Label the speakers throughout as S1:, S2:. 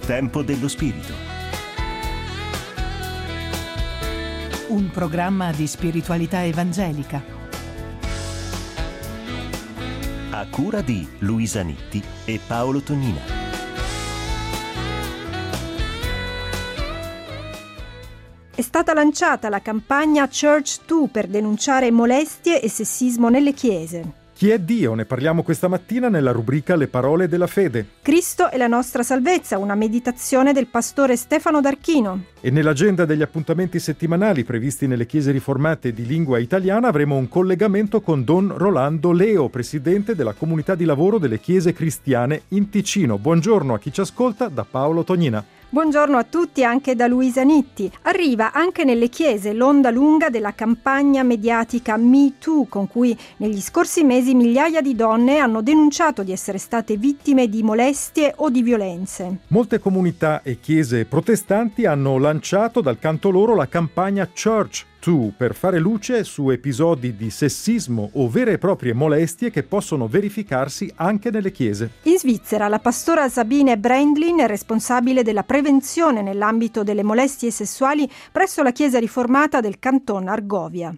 S1: Tempo dello Spirito.
S2: Un programma di spiritualità evangelica.
S1: A cura di Luisa Nitti e Paolo Tonina.
S3: È stata lanciata la campagna Church 2 per denunciare molestie e sessismo nelle chiese.
S4: Chi è Dio? Ne parliamo questa mattina nella rubrica Le parole della fede.
S3: Cristo è la nostra salvezza, una meditazione del pastore Stefano D'Archino.
S4: E nell'agenda degli appuntamenti settimanali previsti nelle chiese riformate di lingua italiana avremo un collegamento con Don Rolando Leo, presidente della comunità di lavoro delle chiese cristiane in Ticino. Buongiorno a chi ci ascolta da Paolo Tonina.
S3: Buongiorno a tutti anche da Luisa Nitti. Arriva anche nelle chiese l'onda lunga della campagna mediatica Me Too, con cui negli scorsi mesi migliaia di donne hanno denunciato di essere state vittime di molestie o di violenze.
S4: Molte comunità e chiese protestanti hanno lanciato dal canto loro la campagna Church 2 per fare luce su episodi di sessismo o vere e proprie molestie che possono verificarsi anche nelle chiese.
S3: In Svizzera la pastora Sabine Brendlin è responsabile della prevenzione nell'ambito delle molestie sessuali presso la chiesa riformata del Canton Argovia.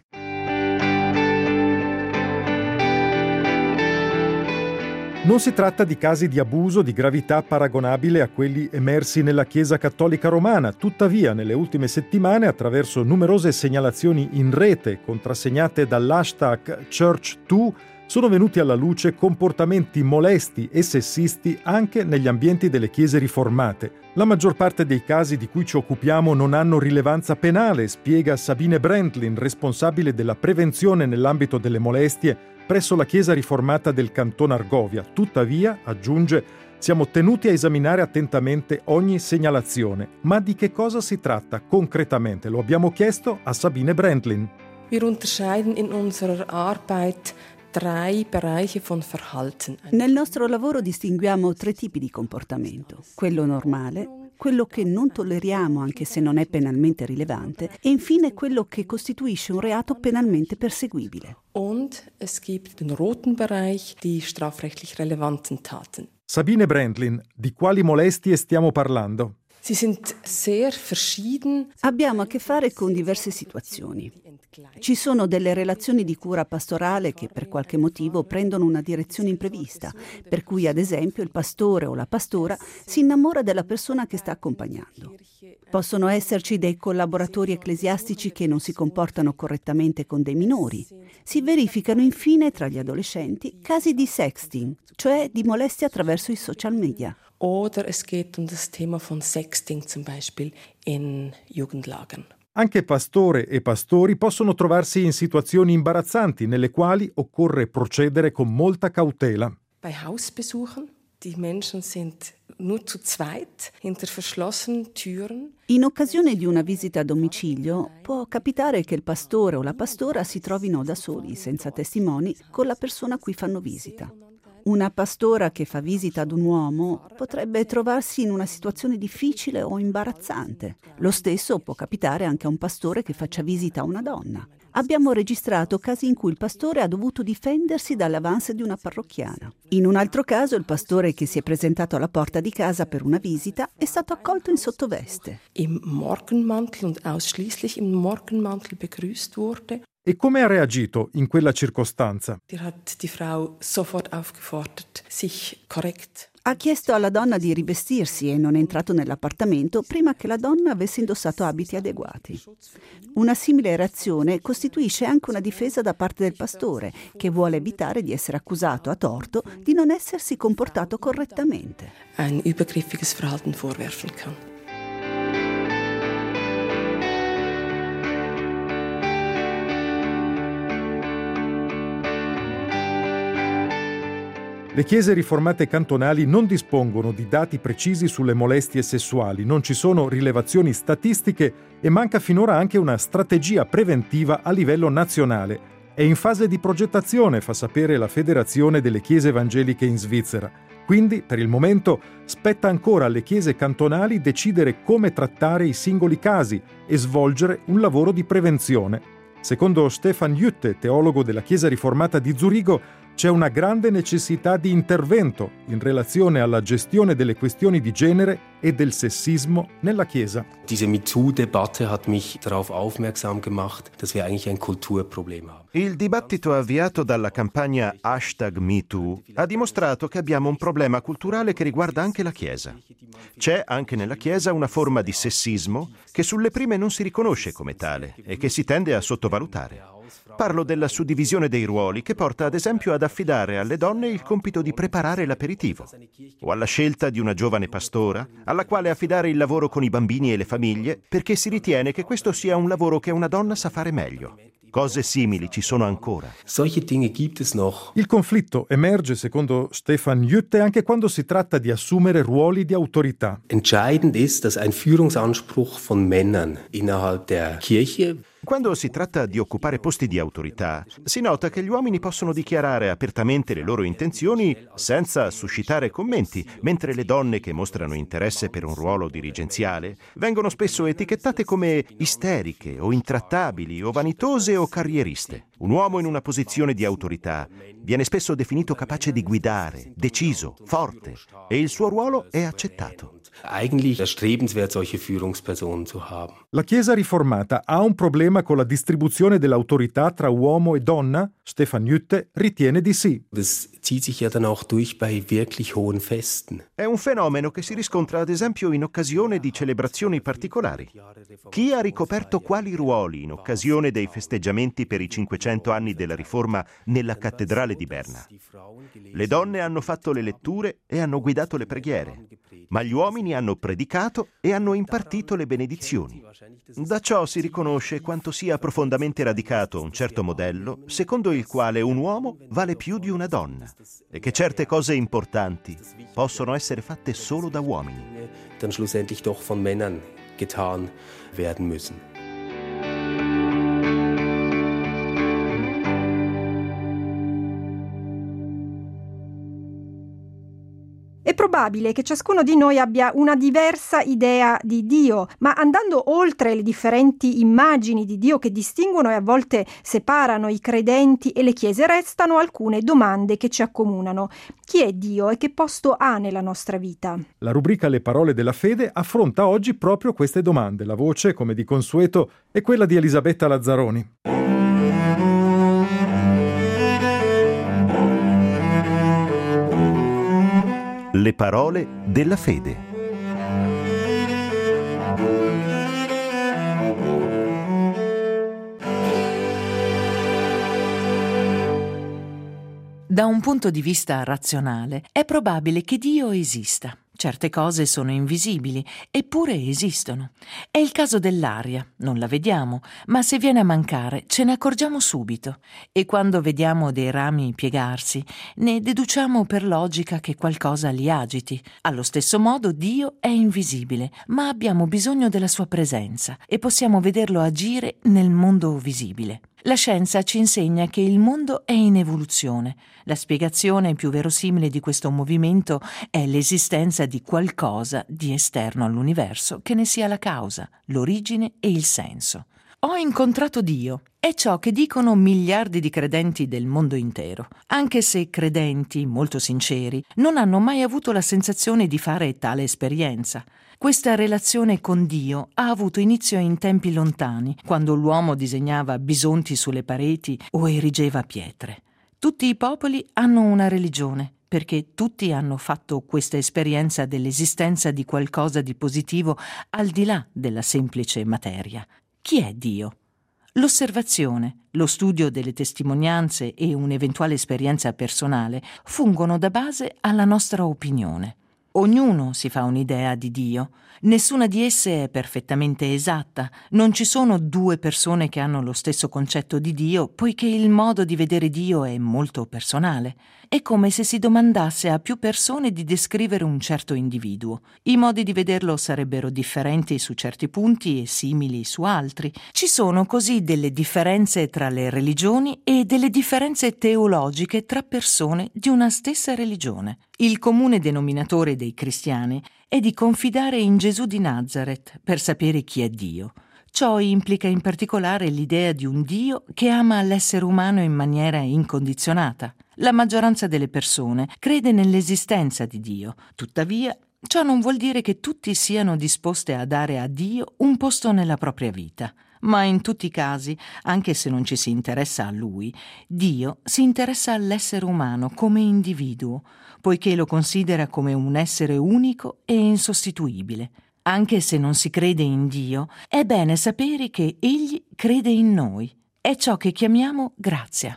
S4: Non si tratta di casi di abuso di gravità paragonabile a quelli emersi nella Chiesa Cattolica Romana, tuttavia nelle ultime settimane, attraverso numerose segnalazioni in rete contrassegnate dall'hashtag Church2, sono venuti alla luce comportamenti molesti e sessisti anche negli ambienti delle chiese riformate. La maggior parte dei casi di cui ci occupiamo non hanno rilevanza penale, spiega Sabine Brendlin, responsabile della prevenzione nell'ambito delle molestie presso la Chiesa riformata del Canton Argovia. Tuttavia, aggiunge, siamo tenuti a esaminare attentamente ogni segnalazione. Ma di che cosa si tratta concretamente? Lo abbiamo chiesto a Sabine Brendlin.
S5: Wir unterscheiden in unserer Arbeit 3 Bereiche von Verhalten.
S6: Nel nostro lavoro distinguiamo 3 tipi di comportamento: quello normale, quello che non tolleriamo anche se non è penalmente rilevante e infine quello che costituisce un reato penalmente perseguibile.
S5: Und es gibt den roten Bereich, die strafrechtlich relevanten Taten.
S4: Sabine Brendlin, di quali molestie stiamo parlando?
S5: Sie sind sehr verschieden.
S6: Abbiamo a che fare con diverse situazioni. Ci sono delle relazioni di cura pastorale che per qualche motivo prendono una direzione imprevista, per cui ad esempio il pastore o la pastora si innamora della persona che sta accompagnando. Possono esserci dei collaboratori ecclesiastici che non si comportano correttamente con dei minori. Si verificano infine tra gli adolescenti casi di sexting, cioè di molestie attraverso i social media.
S5: Oder es geht um das Thema von Sexting zum Beispiel in Jugendlagern.
S4: Anche pastore e pastori possono trovarsi in situazioni imbarazzanti nelle quali occorre procedere con molta cautela.
S5: Bei Hausbesuchen, die Menschen sind nur zu zweit hinter verschlossenen Türen.
S6: In occasione di una visita a domicilio può capitare che il pastore o la pastora si trovino da soli, senza testimoni, con la persona a cui fanno visita. Una pastora che fa visita ad un uomo potrebbe trovarsi in una situazione difficile o imbarazzante. Lo stesso può capitare anche a un pastore che faccia visita a una donna. Abbiamo registrato casi in cui il pastore ha dovuto difendersi dall'avance di una parrocchiana. In un altro caso, il pastore che si è presentato alla porta di casa per una visita è stato accolto in sottoveste.
S5: Im Morgenmantel und ausschließlich im Morgenmantel begrüßt wurde.
S4: E come ha reagito in quella circostanza?
S5: Hat die Frau sofort aufgefordert, sich korrekt.
S6: Ha chiesto alla donna di rivestirsi e non è entrato nell'appartamento prima che la donna avesse indossato abiti adeguati. Una simile reazione costituisce anche una difesa da parte del pastore, che vuole evitare di essere accusato a torto di non essersi comportato correttamente.
S5: Ein übergriffiges Verhalten vorwerfen kann.
S4: Le chiese riformate cantonali non dispongono di dati precisi sulle molestie sessuali, non ci sono rilevazioni statistiche e manca finora anche una strategia preventiva a livello nazionale. È in fase di progettazione, fa sapere la Federazione delle Chiese Evangeliche in Svizzera. Quindi, per il momento, spetta ancora alle chiese cantonali decidere come trattare i singoli casi e svolgere un lavoro di prevenzione. Secondo Stefan Jütte, teologo della Chiesa riformata di Zurigo, c'è una grande necessità di intervento in relazione alla gestione delle questioni di genere e del sessismo nella Chiesa.
S7: Diese MeToo-Debatte hat mich darauf aufmerksam gemacht, dass wir eigentlich ein Kulturproblem haben.
S8: Il dibattito avviato dalla campagna #MeToo ha dimostrato che abbiamo un problema culturale che riguarda anche la Chiesa. C'è anche nella Chiesa una forma di sessismo che sulle prime non si riconosce come tale e che si tende a sottovalutare. Parlo della suddivisione dei ruoli che porta ad esempio ad affidare alle donne il compito di preparare l'aperitivo, o alla scelta di una giovane pastora alla quale affidare il lavoro con i bambini e le famiglie perché si ritiene che questo sia un lavoro che una donna sa fare meglio. Cose simili ci sono ancora.
S7: Solche Dinge gibt es noch.
S4: Il conflitto emerge, secondo Stefan Jütte, anche quando si tratta di assumere ruoli di autorità.
S7: Entscheidend ist, dass ein Führungsanspruch von Männern innerhalb der Kirche.
S8: Quando si tratta di occupare posti di autorità, si nota che gli uomini possono dichiarare apertamente le loro intenzioni senza suscitare commenti, mentre le donne che mostrano interesse per un ruolo dirigenziale vengono spesso etichettate come isteriche o intrattabili o vanitose o carrieriste. Un uomo in una posizione di autorità viene spesso definito capace di guidare, deciso, forte, e il suo ruolo è accettato.
S7: Eigentlich erstrebenswert, solche Führungspersonen zu haben.
S4: La Chiesa riformata ha un problema con la distribuzione dell'autorità tra uomo e donna? Stefan Jütte ritiene di sì.
S7: Das zieht sich ja dann auch durch bei wirklich hohen Festen.
S8: È un fenomeno che si riscontra ad esempio in occasione di celebrazioni particolari. Chi ha ricoperto quali ruoli in occasione dei festeggiamenti per i 500 anni della Riforma nella cattedrale di Berna? Le donne hanno fatto le letture e hanno guidato le preghiere, ma gli uomini hanno predicato e hanno impartito le benedizioni. Da ciò si riconosce quanto sia profondamente radicato un certo modello secondo il quale un uomo vale più di una donna e che certe cose importanti possono essere fatte solo da uomini.
S7: Dann schlussendlich doch von Männern getan werden müssen.
S3: È probabile che ciascuno di noi abbia una diversa idea di Dio, ma andando oltre le differenti immagini di Dio che distinguono e a volte separano i credenti e le chiese, restano alcune domande che ci accomunano. Chi è Dio e che posto ha nella nostra vita?
S4: La rubrica Le parole della fede affronta oggi proprio queste domande. La voce, come di consueto, è quella di Elisabetta Lazzaroni.
S8: Le parole della fede.
S2: Da un punto di vista razionale, è probabile che Dio esista. Certe cose sono invisibili, eppure esistono. È il caso dell'aria, non la vediamo, ma se viene a mancare ce ne accorgiamo subito. E quando vediamo dei rami piegarsi, ne deduciamo per logica che qualcosa li agiti. Allo stesso modo Dio è invisibile, ma abbiamo bisogno della sua presenza e possiamo vederlo agire nel mondo visibile. La scienza ci insegna che il mondo è in evoluzione. La spiegazione più verosimile di questo movimento è l'esistenza di qualcosa di esterno all'universo che ne sia la causa, l'origine e il senso. Ho incontrato Dio. È ciò che dicono miliardi di credenti del mondo intero, anche se credenti, molto sinceri, non hanno mai avuto la sensazione di fare tale esperienza. Questa relazione con Dio ha avuto inizio in tempi lontani, quando l'uomo disegnava bisonti sulle pareti o erigeva pietre. Tutti i popoli hanno una religione, perché tutti hanno fatto questa esperienza dell'esistenza di qualcosa di positivo al di là della semplice materia. Chi è Dio? L'osservazione, lo studio delle testimonianze e un'eventuale esperienza personale fungono da base alla nostra opinione. Ognuno si fa un'idea di Dio. Nessuna di esse è perfettamente esatta. Non ci sono due persone che hanno lo stesso concetto di Dio, poiché il modo di vedere Dio è molto personale. È come se si domandasse a più persone di descrivere un certo individuo. I modi di vederlo sarebbero differenti su certi punti e simili su altri. Ci sono così delle differenze tra le religioni e delle differenze teologiche tra persone di una stessa religione. Il comune denominatore dei cristiani è di confidare in Gesù di Nazareth per sapere chi è Dio. Ciò implica in particolare l'idea di un Dio che ama l'essere umano in maniera incondizionata. La maggioranza delle persone crede nell'esistenza di Dio. Tuttavia, ciò non vuol dire che tutti siano disposte a dare a Dio un posto nella propria vita. Ma in tutti i casi, anche se non ci si interessa a Lui, Dio si interessa all'essere umano come individuo, poiché lo considera come un essere unico e insostituibile. Anche se non si crede in Dio, è bene sapere che Egli crede in noi. È ciò che chiamiamo grazia.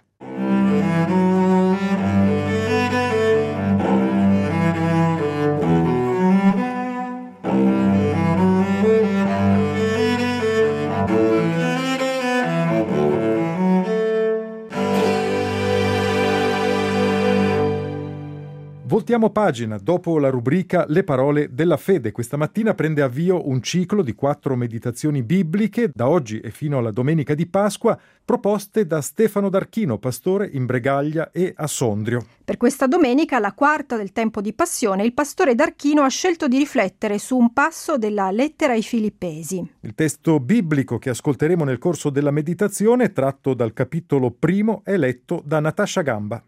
S4: Voltiamo pagina dopo la rubrica Le parole della fede. Questa mattina prende avvio un ciclo di 4 meditazioni bibliche, da oggi e fino alla domenica di Pasqua, proposte da Stefano D'Archino, pastore in Bregaglia e a Sondrio.
S3: Per questa domenica, la quarta del tempo di Passione, il pastore D'Archino ha scelto di riflettere su un passo della lettera ai Filippesi.
S4: Il testo biblico che ascolteremo nel corso della meditazione, tratto dal capitolo 1, è letto da Natascia Gamba.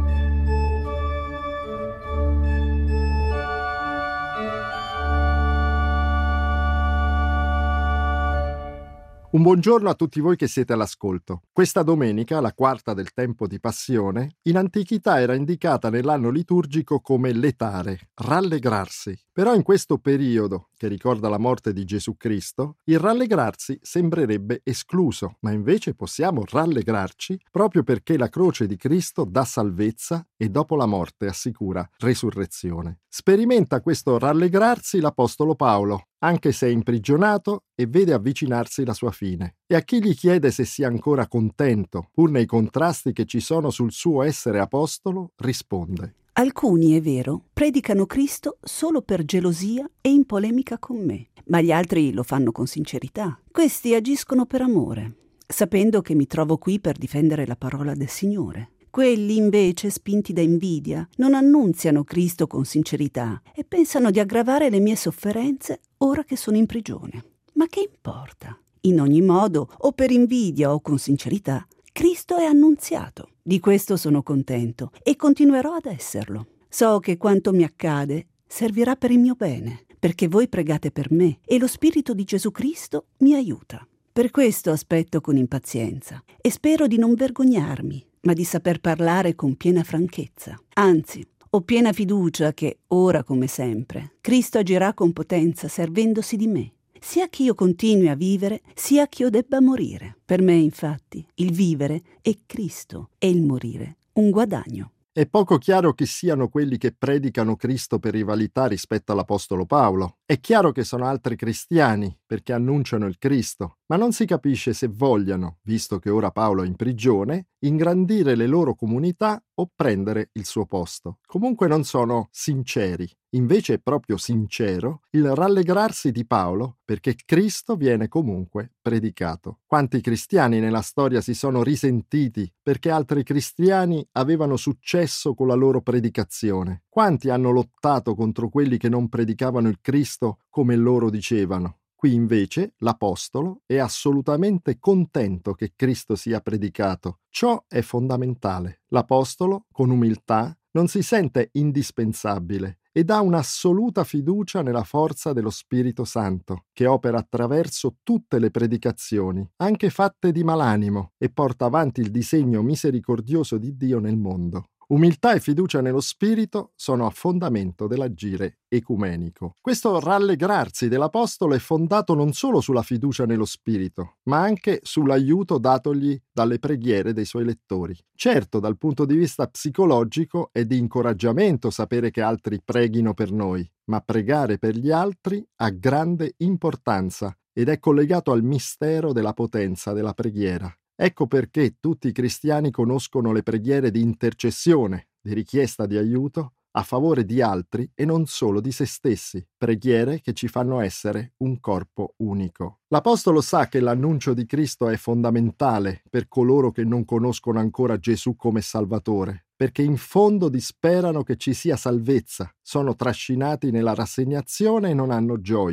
S9: Un buongiorno a tutti voi che siete all'ascolto. Questa domenica, la quarta del tempo di Passione, in antichità era indicata nell'anno liturgico come letare, rallegrarsi. Però in questo periodo, che ricorda la morte di Gesù Cristo, il rallegrarsi sembrerebbe escluso, ma invece possiamo rallegrarci proprio perché la croce di Cristo dà salvezza e dopo la morte assicura resurrezione. Sperimenta questo rallegrarsi l'Apostolo Paolo, anche se è imprigionato e vede avvicinarsi la sua fine. E a chi gli chiede se sia ancora contento, pur nei contrasti che ci sono sul suo essere apostolo, risponde:
S6: alcuni, è vero, predicano Cristo solo per gelosia e in polemica con me, ma gli altri lo fanno con sincerità. Questi agiscono per amore, sapendo che mi trovo qui per difendere la parola del Signore. Quelli, invece, spinti da invidia, non annunziano Cristo con sincerità e pensano di aggravare le mie sofferenze ora che sono in prigione. Ma che importa? In ogni modo, o per invidia o con sincerità, Cristo è annunziato. Di questo sono contento e continuerò ad esserlo. So che quanto mi accade servirà per il mio bene, perché voi pregate per me e lo Spirito di Gesù Cristo mi aiuta. Per questo aspetto con impazienza e spero di non vergognarmi, ma di saper parlare con piena franchezza. Anzi, ho piena fiducia che, ora come sempre, Cristo agirà con potenza servendosi di me, sia che io continui a vivere, sia che io debba morire. Per me, infatti, il vivere è Cristo e il morire un guadagno.
S9: È poco chiaro chi siano quelli che predicano Cristo per rivalità rispetto all'Apostolo Paolo. È chiaro che sono altri cristiani perché annunciano il Cristo, ma non si capisce se vogliano, visto che ora Paolo è in prigione, ingrandire le loro comunità o prendere il suo posto. Comunque non sono sinceri. Invece è proprio sincero il rallegrarsi di Paolo perché Cristo viene comunque predicato. Quanti cristiani nella storia si sono risentiti perché altri cristiani avevano successo con la loro predicazione? Quanti hanno lottato contro quelli che non predicavano il Cristo come loro dicevano? Qui invece l'Apostolo è assolutamente contento che Cristo sia predicato. Ciò è fondamentale. L'Apostolo, con umiltà, non si sente indispensabile ed ha un'assoluta fiducia nella forza dello Spirito Santo, che opera attraverso tutte le predicazioni, anche fatte di malanimo, e porta avanti il disegno misericordioso di Dio nel mondo. Umiltà e fiducia nello Spirito sono a fondamento dell'agire ecumenico. Questo rallegrarsi dell'Apostolo è fondato non solo sulla fiducia nello Spirito, ma anche sull'aiuto datogli dalle preghiere dei suoi lettori. Certo, dal punto di vista psicologico è di incoraggiamento sapere che altri preghino per noi, ma pregare per gli altri ha grande importanza ed è collegato al mistero della potenza della preghiera. Ecco perché tutti i cristiani conoscono le preghiere di intercessione, di richiesta di aiuto a favore di altri e non solo di se stessi, preghiere che ci fanno essere un corpo unico. L'Apostolo sa che l'annuncio di Cristo è fondamentale per coloro che non conoscono ancora Gesù come Salvatore, perché in fondo disperano che ci sia salvezza, sono trascinati nella rassegnazione e non hanno gioia.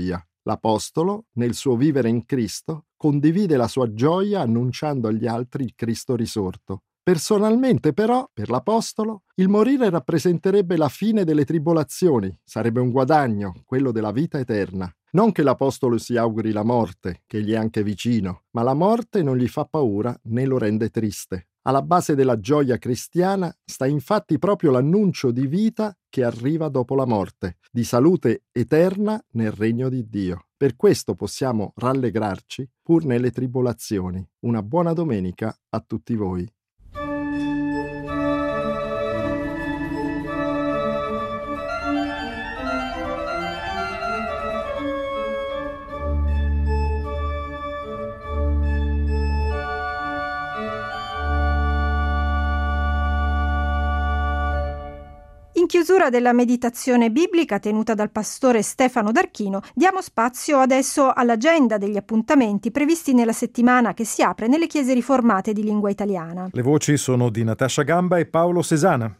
S9: L'Apostolo, nel suo vivere in Cristo, condivide la sua gioia annunciando agli altri il Cristo risorto. Personalmente, però, per l'Apostolo, il morire rappresenterebbe la fine delle tribolazioni, sarebbe un guadagno, quello della vita eterna. Non che l'Apostolo si auguri la morte, che gli è anche vicino, ma la morte non gli fa paura né lo rende triste. Alla base della gioia cristiana sta infatti proprio l'annuncio di vita che arriva dopo la morte, di salute eterna nel regno di Dio. Per questo possiamo rallegrarci pur nelle tribolazioni. Una buona domenica a tutti voi.
S3: In chiusura della meditazione biblica tenuta dal pastore Stefano D'Archino, diamo spazio adesso all'agenda degli appuntamenti previsti nella settimana che si apre nelle chiese riformate di lingua italiana.
S4: Le voci sono di Natascia Gamba e Paolo Sesana.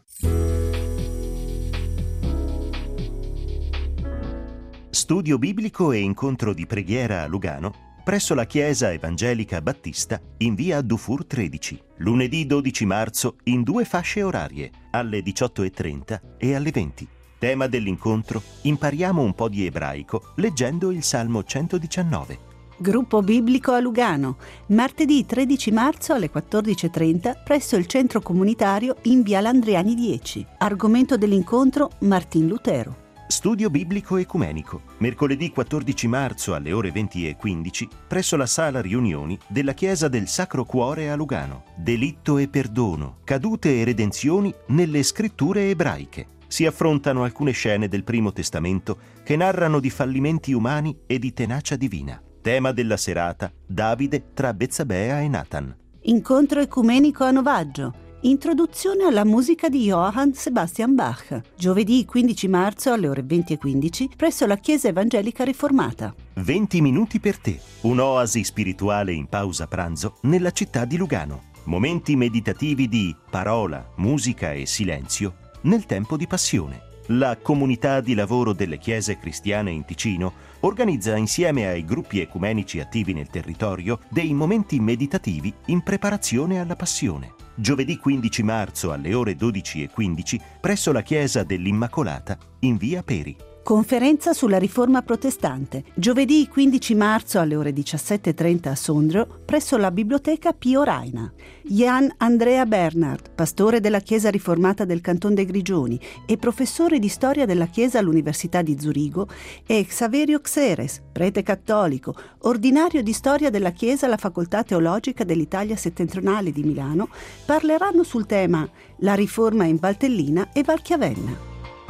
S1: Studio biblico e incontro di preghiera a Lugano presso la Chiesa Evangelica Battista in via Dufour 13, lunedì 12 marzo in 2 fasce orarie, alle 18:30 e alle 20. Tema dell'incontro: impariamo un po' di ebraico leggendo il Salmo 119.
S6: Gruppo biblico a Lugano, martedì 13 marzo alle 14:30 presso il centro comunitario in via Landriani 10. Argomento dell'incontro: Martin Lutero.
S1: Studio biblico ecumenico, mercoledì 14 marzo alle ore 20:15 presso la sala riunioni della Chiesa del Sacro Cuore a Lugano. Delitto e perdono, cadute e redenzioni nelle scritture ebraiche. Si affrontano alcune scene del Primo Testamento che narrano di fallimenti umani e di tenacia divina. Tema della serata: Davide tra Bezzabea e Natan.
S6: Incontro ecumenico a Novaggio. Introduzione alla musica di Johann Sebastian Bach, giovedì 15 marzo alle ore 20:15 presso la Chiesa Evangelica Riformata.
S1: 20 minuti per te, un'oasi spirituale in pausa pranzo nella città di Lugano. Momenti meditativi di parola, musica e silenzio nel tempo di passione. La comunità di lavoro delle chiese cristiane in Ticino organizza insieme ai gruppi ecumenici attivi nel territorio dei momenti meditativi in preparazione alla passione. Giovedì 15 marzo alle ore 12:15 presso la Chiesa dell'Immacolata in via Peri.
S6: Conferenza sulla Riforma Protestante, giovedì 15 marzo alle ore 17:30 a Sondrio, presso la Biblioteca Pio Raina. Jan Andrea Bernhard, pastore della Chiesa Riformata del Canton dei Grigioni e professore di storia della Chiesa all'Università di Zurigo, e Xaverio Xeres, prete cattolico, ordinario di storia della Chiesa alla Facoltà Teologica dell'Italia Settentrionale di Milano, parleranno sul tema La Riforma in Valtellina e Valchiavenna.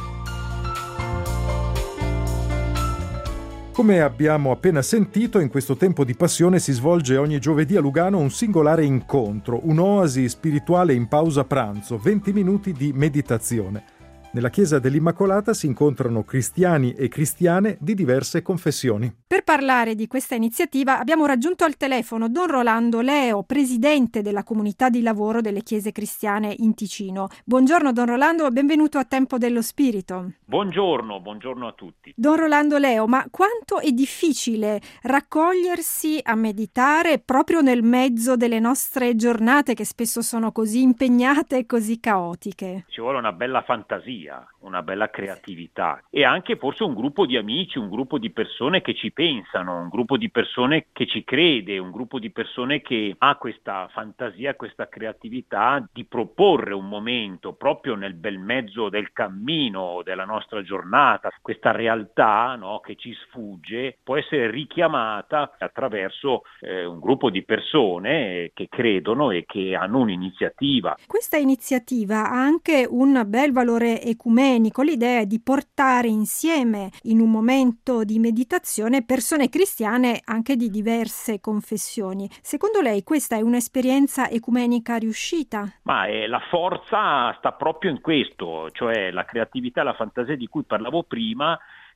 S4: Come abbiamo appena sentito, in questo tempo di passione si svolge ogni giovedì a Lugano un singolare incontro, un'oasi spirituale in pausa pranzo, 20 minuti di meditazione. Nella Chiesa dell'Immacolata si incontrano cristiani e cristiane di diverse confessioni.
S3: Per parlare di questa iniziativa abbiamo raggiunto al telefono Don Rolando Leo, presidente della comunità di lavoro delle chiese cristiane in Ticino. Buongiorno Don Rolando, benvenuto a Tempo dello Spirito.
S10: Buongiorno a tutti.
S3: Don Rolando Leo, ma quanto è difficile raccogliersi a meditare proprio nel mezzo delle nostre giornate che spesso sono così impegnate e così caotiche?
S10: Ci vuole una bella fantasia, una bella creatività e anche forse un gruppo di amici, un gruppo di persone che ci pensano, un gruppo di persone che ci crede, un gruppo di persone che ha questa fantasia, questa creatività di proporre un momento proprio nel bel mezzo del cammino della nostra giornata. Questa realtà, no, che ci sfugge può essere richiamata attraverso un gruppo di persone che credono e che hanno un'iniziativa.
S3: Questa iniziativa ha anche un bel valore ecumenico. L'idea è di portare insieme in un momento di meditazione persone cristiane anche di diverse confessioni. Secondo lei questa è un'esperienza ecumenica riuscita?
S10: Ma la forza sta proprio in questo, cioè la creatività e la fantasia di cui parlavo prima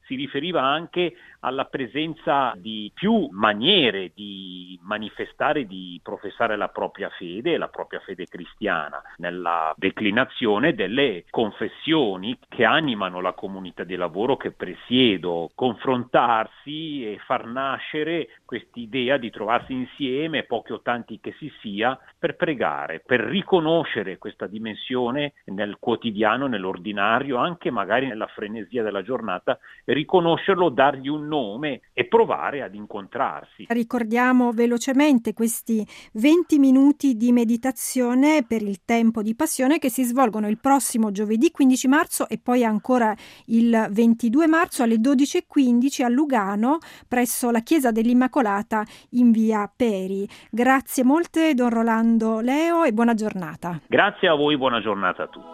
S10: si riferiva anche alla presenza di più maniere di manifestare, di professare la propria fede cristiana, nella declinazione delle confessioni che animano la comunità di lavoro che presiedo, confrontarsi e far nascere quest'idea di trovarsi insieme, pochi o tanti che si sia, per pregare, per riconoscere questa dimensione nel quotidiano, nell'ordinario, anche magari nella frenesia della giornata, riconoscerlo, dargli un nome e provare ad incontrarsi.
S3: Ricordiamo velocemente questi 20 minuti di meditazione per il tempo di passione che si svolgono il prossimo giovedì 15 marzo e poi ancora il 22 marzo alle 12:15 a Lugano presso la Chiesa dell'Immacolata in via Peri. Grazie molte Don Rolando Leo e buona giornata.
S10: Grazie a voi, buona giornata a tutti.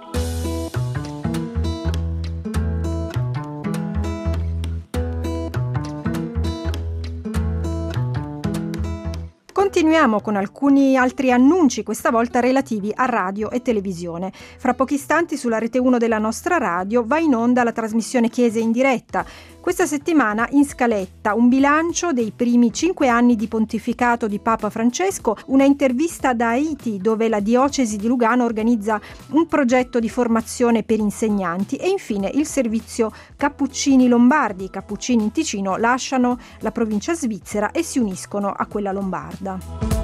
S3: Continuiamo con alcuni altri annunci, questa volta relativi a radio e televisione. Fra pochi istanti sulla rete 1 della nostra radio va in onda la trasmissione Chiese in diretta. Questa settimana in scaletta un bilancio dei primi 5 anni di pontificato di Papa Francesco, una intervista da Haiti dove la diocesi di Lugano organizza un progetto di formazione per insegnanti e infine il servizio Cappuccini Lombardi. I Cappuccini in Ticino lasciano la provincia svizzera e si uniscono a quella lombarda.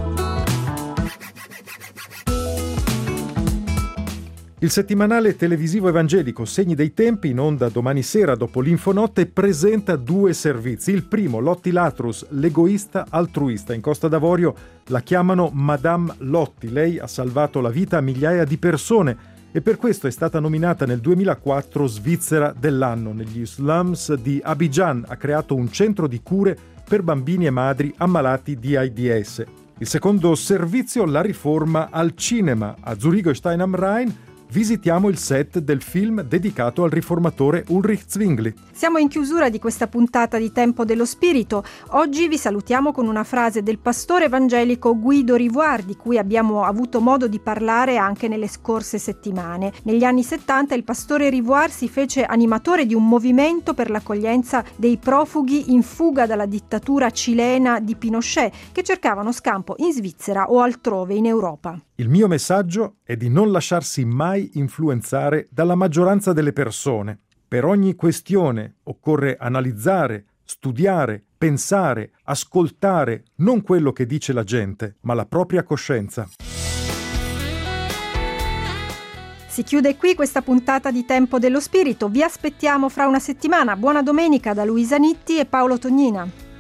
S4: Il settimanale televisivo evangelico Segni dei Tempi, in onda domani sera dopo l'Infonotte, presenta 2 servizi. Il primo, Lotti Latrus, l'egoista altruista. In Costa d'Avorio la chiamano Madame Lotti. Lei ha salvato la vita a migliaia di persone e per questo è stata nominata nel 2004 Svizzera dell'anno. Negli slums di Abidjan ha creato un centro di cure per bambini e madri ammalati di AIDS. Il secondo servizio, La riforma al cinema. A Zurigo e Stein am Rhein visitiamo il set del film dedicato al riformatore Ulrich Zwingli.
S3: Siamo in chiusura di questa puntata di Tempo dello Spirito. Oggi vi salutiamo con una frase del pastore evangelico Guido Rivoire, di cui abbiamo avuto modo di parlare anche nelle scorse settimane. Negli anni 70 il pastore Rivoire si fece animatore di un movimento per l'accoglienza dei profughi in fuga dalla dittatura cilena di Pinochet, che cercavano scampo in Svizzera o altrove in Europa.
S4: Il mio messaggio è di non lasciarsi mai influenzare dalla maggioranza delle persone. Per ogni questione occorre analizzare, studiare, pensare, ascoltare non quello che dice la gente, ma la propria coscienza.
S3: Si chiude qui questa puntata di Tempo dello Spirito. Vi aspettiamo fra una settimana. Buona domenica da Luisa Nitti e Paolo Tognina.